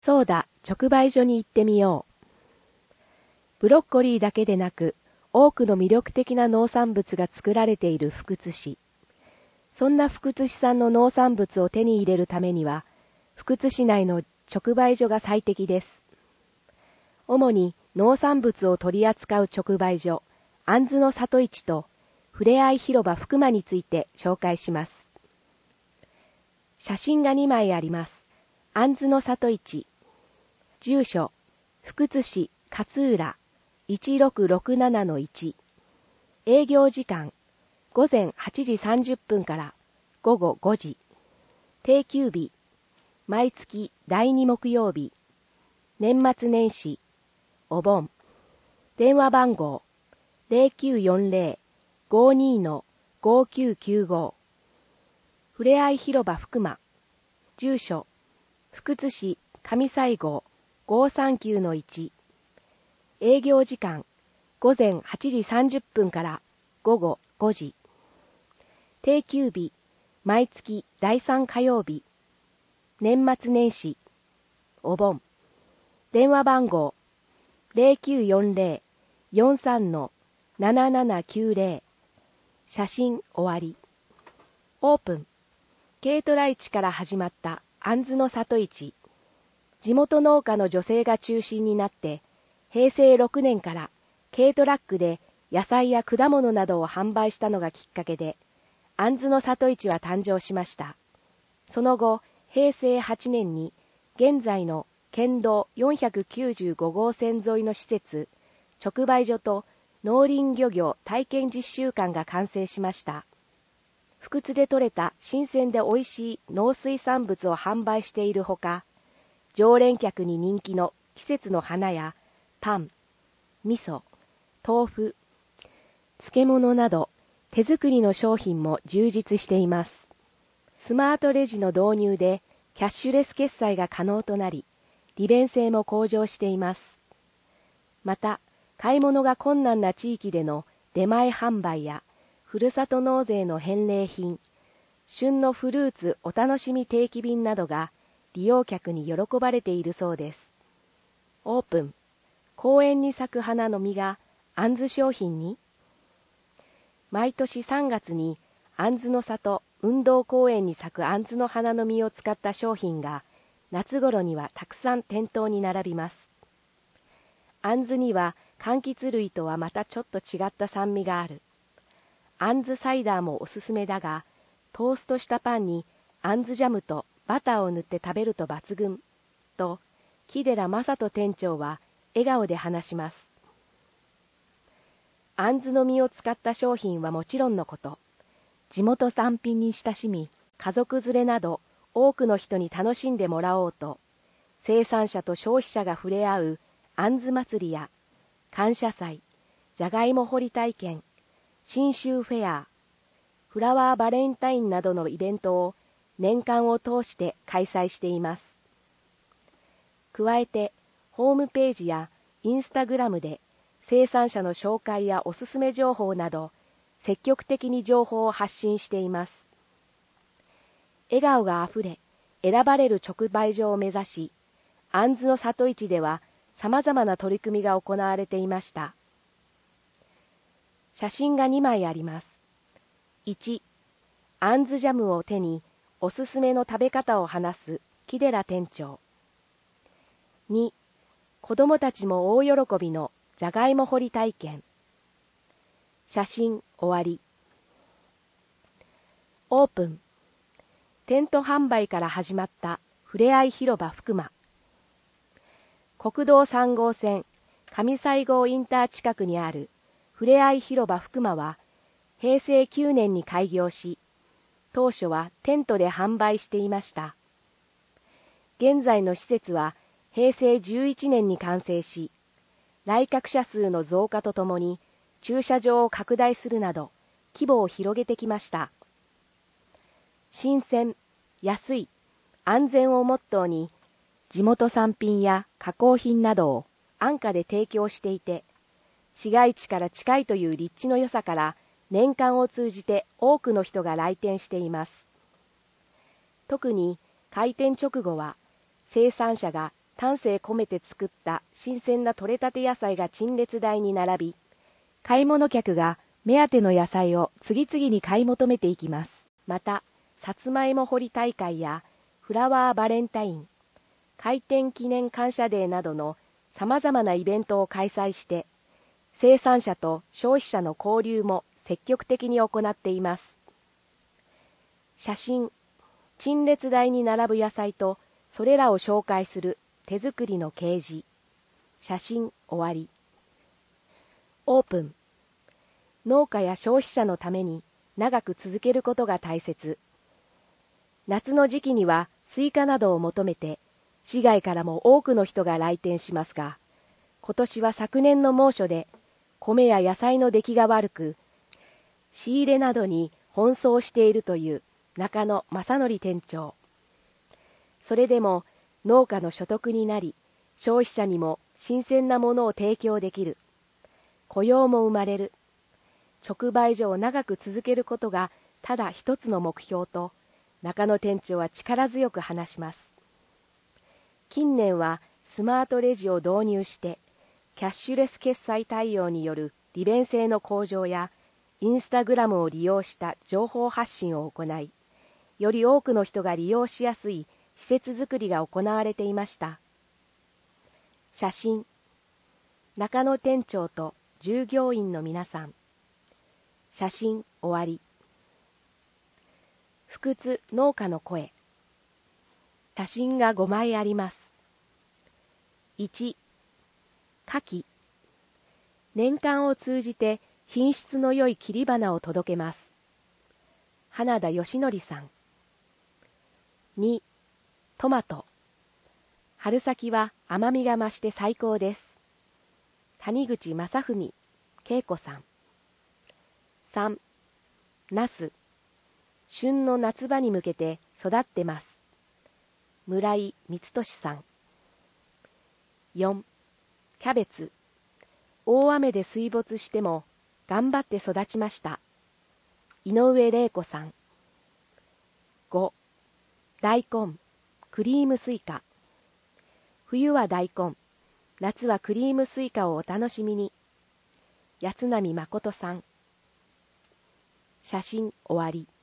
そうだ、直売所に行ってみよう。ブロッコリーだけでなく、多くの魅力的な農産物が作られている福津市。そんな福津市産の農産物を手に入れるためには、福津市内の直売所が最適です。主に農産物を取り扱う直売所、あんずの里市と、ふれあい広場福間について紹介します。写真が2枚あります。あんずの里市。住所、福津市勝浦 1667-1。営業時間、午前8時30分から午後5時。定休日、毎月第2木曜日。年末年始、お盆。電話番号、0940-52-5995。ふれあい広場福間。住所、福津市上西郷 539-1。営業時間、午前8時30分から午後5時。定休日、毎月第3火曜日。年末年始、お盆。電話番号、0940-43-7790。写真終わり。オープン。軽トラ市から始まったあんずの里市。地元農家の女性が中心になって、平成6年から軽トラックで野菜や果物などを販売したのがきっかけで、あんずの里市は誕生しました。その後、平成8年に現在の県道495号線沿いの施設、直売所と農林漁業体験実習館が完成しました。福津で採れた新鮮で美味しい農水産物を販売しているほか、常連客に人気の季節の花やパン、味噌、豆腐、漬物など手作りの商品も充実しています。スマートレジの導入でキャッシュレス決済が可能となり、利便性も向上しています。また、買い物が困難な地域での出前販売やふるさと納税の返礼品、旬のフルーツお楽しみ定期便などが利用客に喜ばれているそうです。オープン。公園に咲く花の実があんず商品に。毎年3月にあんずの里運動公園に咲くあんずの花の実を使った商品が夏頃にはたくさん店頭に並びます。あんずには柑橘類とはまたちょっと違った酸味がある。あんずサイダーもおすすめだが、トーストしたパンにあんずジャムとバターを塗って食べると抜群、と木寺正人店長は笑顔で話します。あんずの実を使った商品はもちろんのこと、地元産品に親しみ、家族連れなど多くの人に楽しんでもらおうと、生産者と消費者が触れ合うあんず祭りや感謝祭、じゃがいも掘り体験、信州フェア、フラワーバレンタインなどのイベントを年間を通して開催しています。加えて、ホームページやインスタグラムで生産者の紹介やおすすめ情報など、積極的に情報を発信しています。笑顔があふれ、選ばれる直売所を目指し、あんずの里市では様々な取り組みが行われていました。写真が2枚あります。1、あんずジャムを手におすすめの食べ方を話す木寺店長。2、子どもたちも大喜びのじゃがいも掘り体験。写真終わり。オープン。テント販売から始まったふれあい広場福間。国道3号線上西郷インター近くにあるふれあい広場福間は平成9年に開業し、当初はテントで販売していました。現在の施設は平成11年に完成し、来客者数の増加とともに駐車場を拡大するなど規模を広げてきました。新鮮、安い、安全をモットーに地元産品や加工品などを安価で提供していて、市街地から近いという立地の良さから年間を通じて多くの人が来店しています。特に開店直後は生産者が丹精込めて作った新鮮な採れたて野菜が陳列台に並び、買い物客が目当ての野菜を次々に買い求めていきます。また、さつまいも掘り大会やフラワーバレンタイン、開店記念感謝デーなどの様々なイベントを開催して、生産者と消費者の交流も積極的に行っています。写真、陳列台に並ぶ野菜とそれらを紹介する手作りの掲示。写真終わり。オープン。農家や消費者のために長く続けることが大切。夏の時期にはスイカなどを求めて市外からも多くの人が来店しますが、今年は昨年の猛暑で米や野菜の出来が悪く、仕入れなどに奔走しているという中野正則店長。それでも農家の所得になり、消費者にも新鮮なものを提供できる。雇用も生まれる。直売所を長く続けることがただ一つの目標と、中野店長は力強く話します。近年はスマートレジを導入して、キャッシュレス決済対応による利便性の向上や、インスタグラムを利用した情報発信を行い、より多くの人が利用しやすい施設づくりが行われていました。写真、中野店長と従業員の皆さん。写真終わり。不屈農家の声。写真が5枚あります。1、花き。年間を通じて品質の良い切り花を届けます。花田義則さん。2、トマト。春先は甘みが増して最高です。谷口正文、恵子さん。3、ナス。旬の夏場に向けて育ってます。村井光俊さん。4、キャベツ。大雨で水没しても頑張って育ちました。井上玲子さん。5、大根、クリームスイカ。冬は大根、夏はクリームスイカをお楽しみに。八波誠さん。写真終わり。